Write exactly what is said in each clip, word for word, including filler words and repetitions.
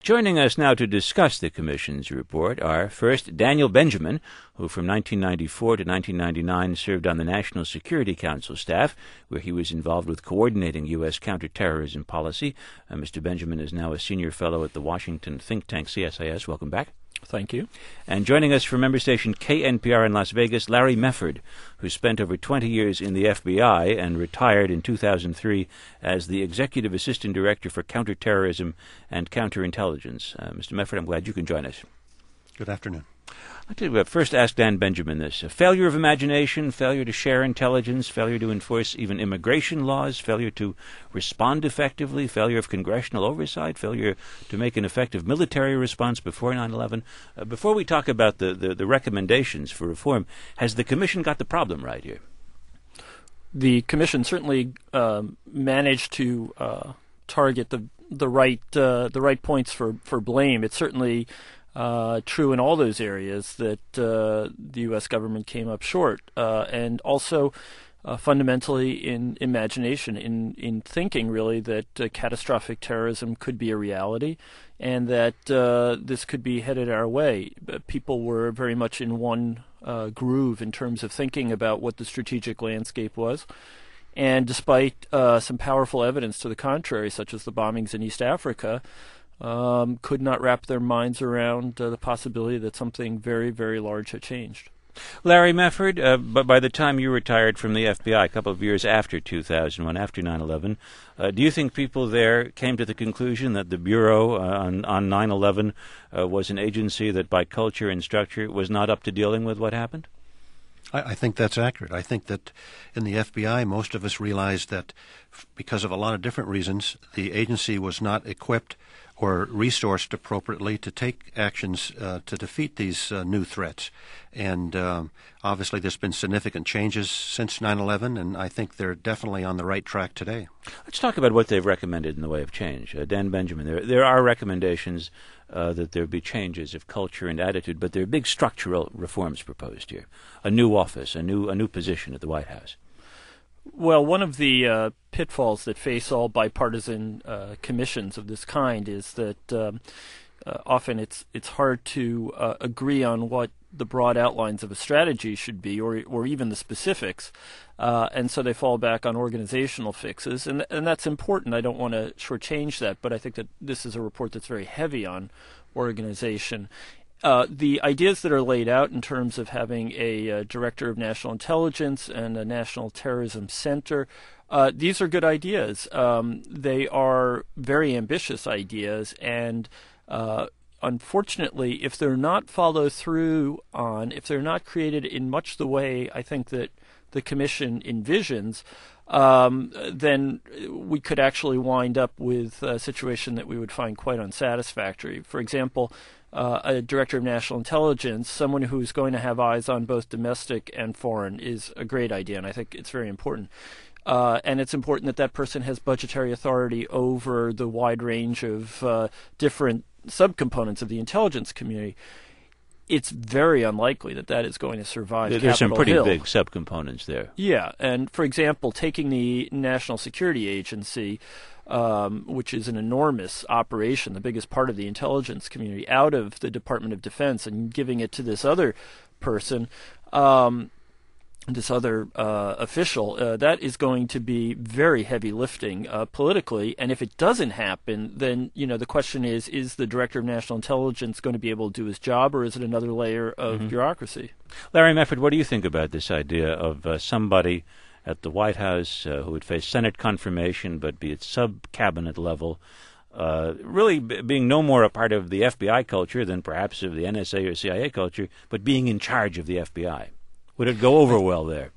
Joining us now to discuss the Commission's report are, first, Daniel Benjamin, who from nineteen ninety-four to nineteen ninety-nine served on the National Security Council staff, where he was involved with coordinating U S counterterrorism policy. Uh, Mister Benjamin is now a senior fellow at the Washington think tank C S I S. Welcome back. Thank you. And joining us from member station K N P R in Las Vegas, Larry Mefford, who spent over twenty years in the F B I and retired in two thousand three as the Executive Assistant Director for Counterterrorism and Counterintelligence. Uh, Mister Mefford, I'm glad you can join us. Good afternoon. I'd like to first ask Dan Benjamin this. A failure of imagination, failure to share intelligence, failure to enforce even immigration laws, failure to respond effectively, failure of congressional oversight, failure to make an effective military response before nine eleven. Uh, before we talk about the, the, the recommendations for reform, has the Commission got the problem right here? The Commission certainly uh, managed to uh, target the the right uh, the right points for, for blame. It's certainly Uh, true in all those areas that uh, the U S government came up short, uh, and also uh, fundamentally in imagination, in, in thinking really that uh, catastrophic terrorism could be a reality and that uh, this could be headed our way. People were very much in one uh, groove in terms of thinking about what the strategic landscape was. And despite uh, some powerful evidence to the contrary, such as the bombings in East Africa, Um, could not wrap their minds around uh, the possibility that something very, very large had changed. Larry Mefford, uh, but by the time you retired from the F B I, a couple of years after two thousand one, after nine eleven, uh, do you think people there came to the conclusion that the Bureau uh, on, on nine eleven uh, was an agency that by culture and structure was not up to dealing with what happened? I, I think that's accurate. I think that in the F B I, most of us realized that f- because of a lot of different reasons, the agency was not equipped or resourced appropriately to take actions uh, to defeat these uh, new threats. And um, obviously there's been significant changes since nine eleven, and I think they're definitely on the right track today. Let's talk about what they've recommended in the way of change. Uh, Dan Benjamin, there, there are recommendations uh, that there be changes of culture and attitude, but there are big structural reforms proposed here. A new office, a new, a new position at the White House. Well, one of the uh, pitfalls that face all bipartisan uh, commissions of this kind is that um, uh, often it's it's hard to uh, agree on what the broad outlines of a strategy should be, or or even the specifics, uh, and so they fall back on organizational fixes, and and that's important. I don't want to shortchange that, but I think that this is a report that's very heavy on organization. Uh, the ideas that are laid out in terms of having a uh, director of national intelligence and a national terrorism center, uh, these are good ideas. Um, they are very ambitious ideas, and uh, unfortunately, if they're not followed through on, if they're not created in much the way I think that the Commission envisions, um, then we could actually wind up with a situation that we would find quite unsatisfactory. For example, Uh, a director of national intelligence, someone who's going to have eyes on both domestic and foreign, is a great idea, and I think it's very important. Uh, and it's important that that person has budgetary authority over the wide range of uh, different subcomponents of the intelligence community. It's very unlikely that that is going to survive There's Capitol some pretty Hill. big subcomponents there. Yeah, and for example, taking the National Security Agency, um, which is an enormous operation, the biggest part of the intelligence community, out of the Department of Defense and giving it to this other person, um, this other uh, official, uh, that is going to be very heavy lifting uh, politically. And if it doesn't happen, then, you know, the question is, is the Director of National Intelligence going to be able to do his job, or is it another layer of mm-hmm. bureaucracy? Larry Mefford, what do you think about this idea of uh, somebody at the White House uh, who would face Senate confirmation but be at sub-cabinet level, uh, really b- being no more a part of the F B I culture than perhaps of the N S A or C I A culture, but being in charge of the F B I? Would it go over well there?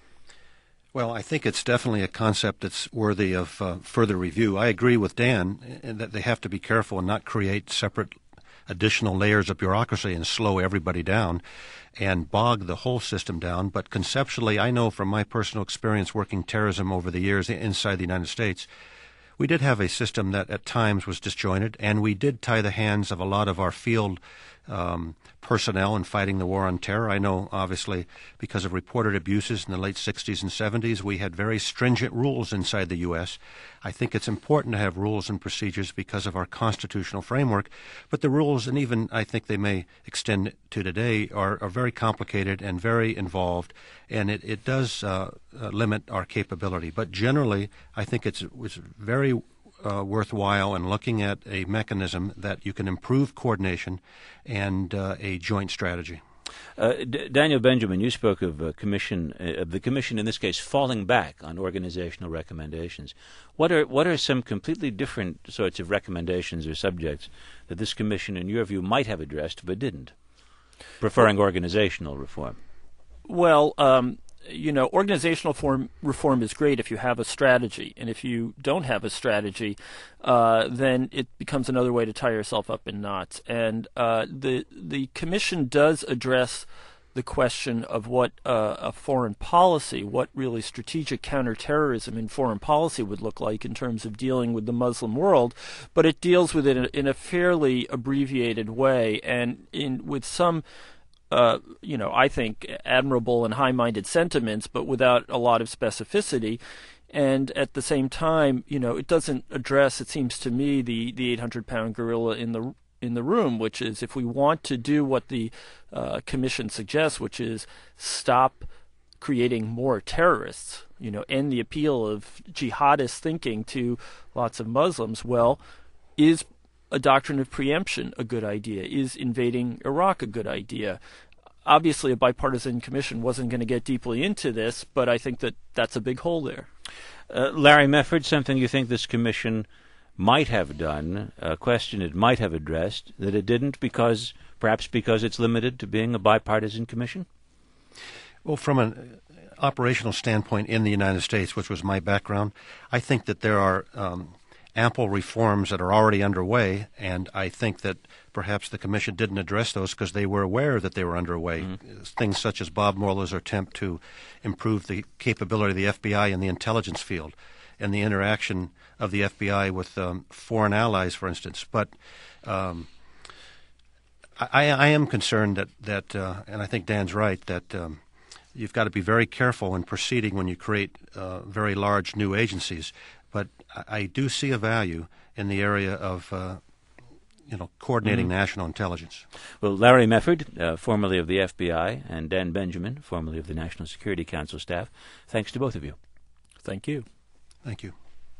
Well, I think it's definitely a concept that's worthy of uh, further review. I agree with Dan in that they have to be careful and not create separate additional layers of bureaucracy and slow everybody down and bog the whole system down. But conceptually, I know from my personal experience working terrorism over the years inside the United States, we did have a system that at times was disjointed, and we did tie the hands of a lot of our field um, personnel in fighting the war on terror. I know, obviously, because of reported abuses in the late sixties and seventies, we had very stringent rules inside the U S. I think it's important to have rules and procedures because of our constitutional framework, but the rules, and even I think they may extend to today, are, are very complicated and very involved, and it, it does uh, uh, limit our capability. But generally, I think it's, it's very Uh, worthwhile in looking at a mechanism that you can improve coordination and uh, a joint strategy. Uh, D- Daniel Benjamin, you spoke of uh, commission, uh, of the commission in this case falling back on organizational recommendations. What are what are some completely different sorts of recommendations or subjects that this commission, in your view, might have addressed but didn't, preferring organizational reform? Well, um, you know, organizational form, reform is great if you have a strategy, and if you don't have a strategy, uh, then it becomes another way to tie yourself up in knots. And uh, the the commission does address the question of what uh, a foreign policy, what really strategic counterterrorism in foreign policy would look like in terms of dealing with the Muslim world, but it deals with it in a, in a fairly abbreviated way, and in with some Uh, you know, I think admirable and high-minded sentiments, but without a lot of specificity. And at the same time, you know, it doesn't address, it seems to me, the the eight hundred pound gorilla in the in the room, which is if we want to do what the uh, commission suggests, which is stop creating more terrorists, you know, end the appeal of jihadist thinking to lots of Muslims. Well, is a doctrine of preemption a good idea? Is invading Iraq a good idea? Obviously, a bipartisan commission wasn't going to get deeply into this, but I think that that's a big hole there. Uh, Larry Mefford, something you think this commission might have done, a question it might have addressed, that it didn't, because perhaps because it's limited to being a bipartisan commission? Well, from an operational standpoint in the United States, which was my background, I think that there are um, ample reforms that are already underway, and I think that perhaps the Commission didn't address those because they were aware that they were underway. Mm-hmm. Things such as Bob Mueller's attempt to improve the capability of the F B I in the intelligence field and the interaction of the F B I with um, foreign allies, for instance. But um, I, I am concerned that, that uh, and I think Dan's right, that um, you've got to be very careful in proceeding when you create uh, very large new agencies. But I do see a value in the area of, uh, you know, coordinating mm-hmm. national intelligence. Well, Larry Mefford, uh, formerly of the F B I, and Dan Benjamin, formerly of the National Security Council staff, thanks to both of you. Thank you. Thank you.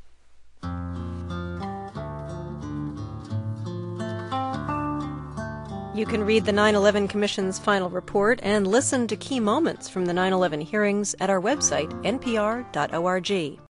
You can read the nine eleven Commission's final report and listen to key moments from the nine eleven hearings at our website, n p r dot org.